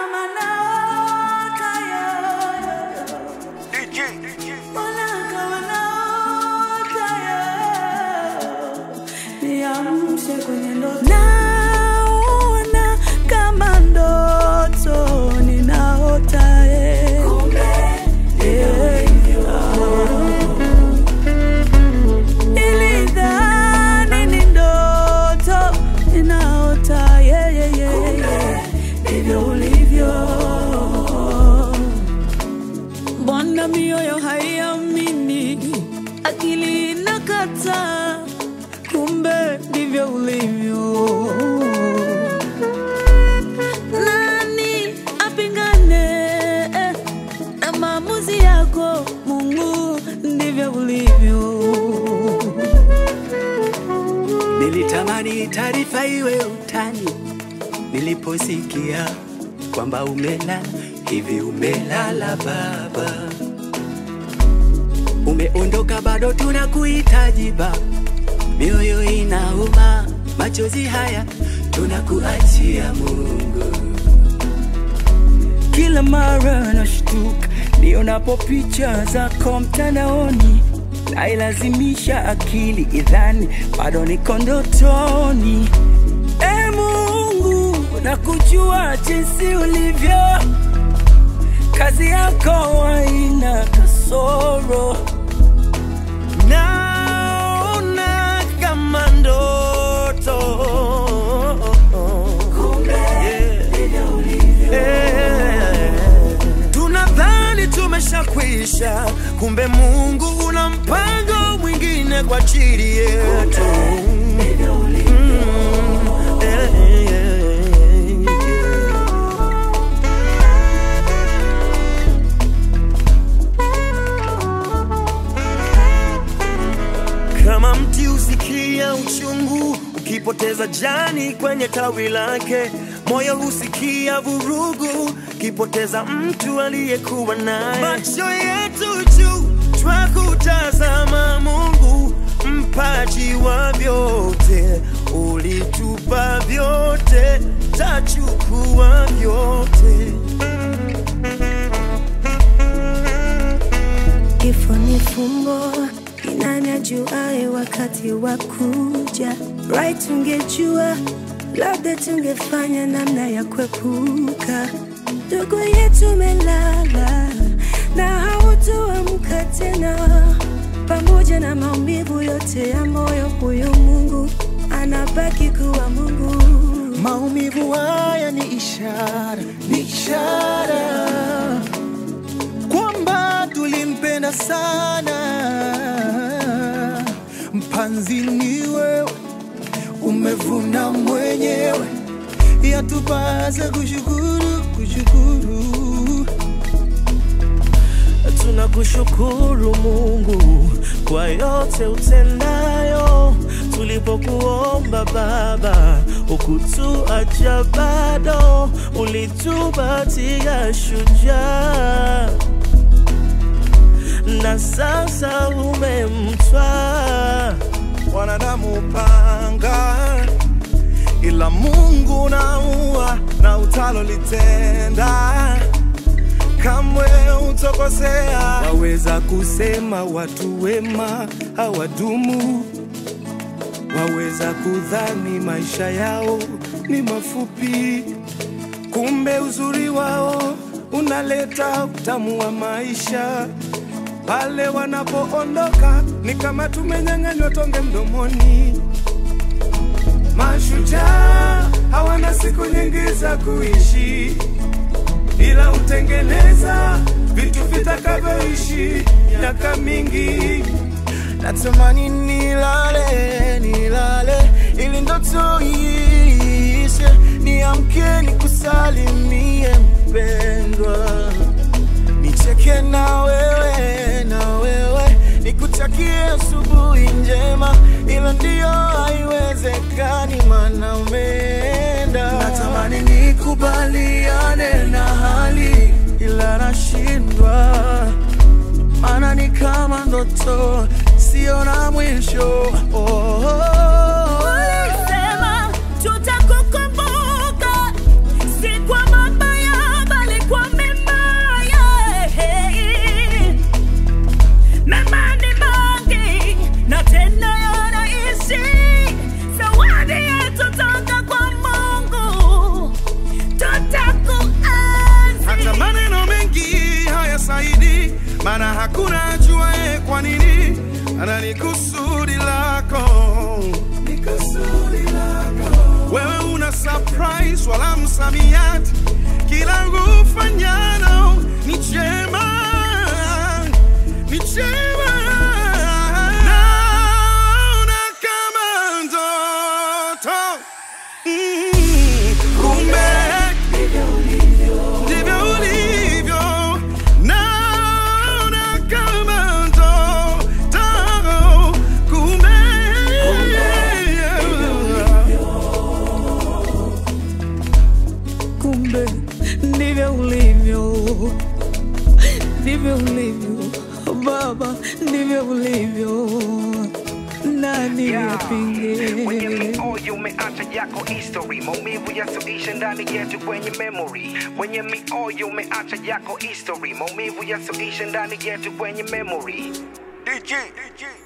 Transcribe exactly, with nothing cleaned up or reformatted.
kama naota yo, D J, D J. Mbona kama naota yo, niamshe kwenye ndoto. Naona kama ndoto ninaota eh. Kumbe yeah. Nilidhani ni ndoto ninaota yeah, yeah, yeah. Kumbe ndivyo ulivyo. Mbona mioyo haiamini, akili inakataa, kumbe ndivyo ulivyo. Nani apingane eh, na maamuzi yako Mungu, ndivyo ulivyo. Nilitamani taarifa iwe utani niliposikia kwamba umelala. Hivi umelala baba? Umeondoka bado tunakuhitaji baba. Mioyo inauma, machozi haya tunakuachia Mungu. Kila mara nashtuka nionapo picha zako mtandaoni, nailazimisha akili idhani bado niko ndotoni. E Mungu, nakujua jinsi ulivyo, kazi yako haina kasoro. Naona kama ndoto, Kumbe ndivyo ulivyo. yeah. Tunadhani tumeshakwisha, kumbe Mungu una mpango mwingine kwa ajili yetu. Ndivyo ulivyo. Mm, yeah, yeah, yeah. Kama mti usikia uchungu ukipoteza jani kwenye tawi lake, moyo husikia vurugu ukipoteza mtu aliyekuwa naye. Macho yetu juu twakutazama Mungu, mpaji wa vyote. Ulitupa vyote, tachukua vyote. Kifo ni fumbo, nani ajuaye wakati wa kuja. Right, tungejua labda tungefanya namna ya kuepuka. Ndugu yetu melala na hautoamka tena, pamoja na maumivu yote ya moyo, huyo Mungu anabaki kuwa Mungu. Maumivu haya ni ishara, ni ishara kwamba tulimpenda sana. Mpanzi ni wewe, umevuna mwenyewe, yatupasa kushukuru, kushukuru. Tunakushukuru Mungu kwa yote utendayo. Tulipokuomba Baba, hukutuacha bado, ulitupatia shujaa. Na sasa umemtwaa. Wanadamu upanga, ila Mungu unaua, na utalolitenda kamwe utokosea. Waweza kusema watu wema hawadumu, waweza kudhani maisha yao ni mafupi, kumbe uzuri wao unaleta utamu wa maisha. Pale wanapoondoka ni kama tumenyang'anywa tonge mdomoni. Mashujaa hawana siku nyingi za kuishi, ila utengeneza vitu vitakavyoishi miaka mingi. Natamani nilale, nilale ili ndoto iishe, niamke nikusalimie mpendwa, nicheke na wewe, na wewe nikutakie asubuhi njema, ila ndio haiwezekani maana umeenda. Natamani nikubaliane na hali, ila nashindwa, maana ni kama ndoto, sio na mwisho. Oh, oh, oh. Ulisema tutakukumbuka, si kwa mabaya ni kusudi lako, ni kusudi lako. Wewe una surprise wala msamiati, kila ufanyalo ni chema, ni chema. Naona kama ndoto, mm, kumbe ndivyo ulivyo, ndivyo ulivyo. Naona kama ndoto, kumbe kumbe ndivyo ulivyo, ndivyo ulivyo Baba, ndivyo ulivyo. Nani yapinge? Kwenye mioyo umeacha yako history, maumivu yasiyoisha ndani yetu kwenye memory. Kwenye mioyo umeacha yako history, maumivu yasiyoisha ndani yetu kwenye memory. D J, D J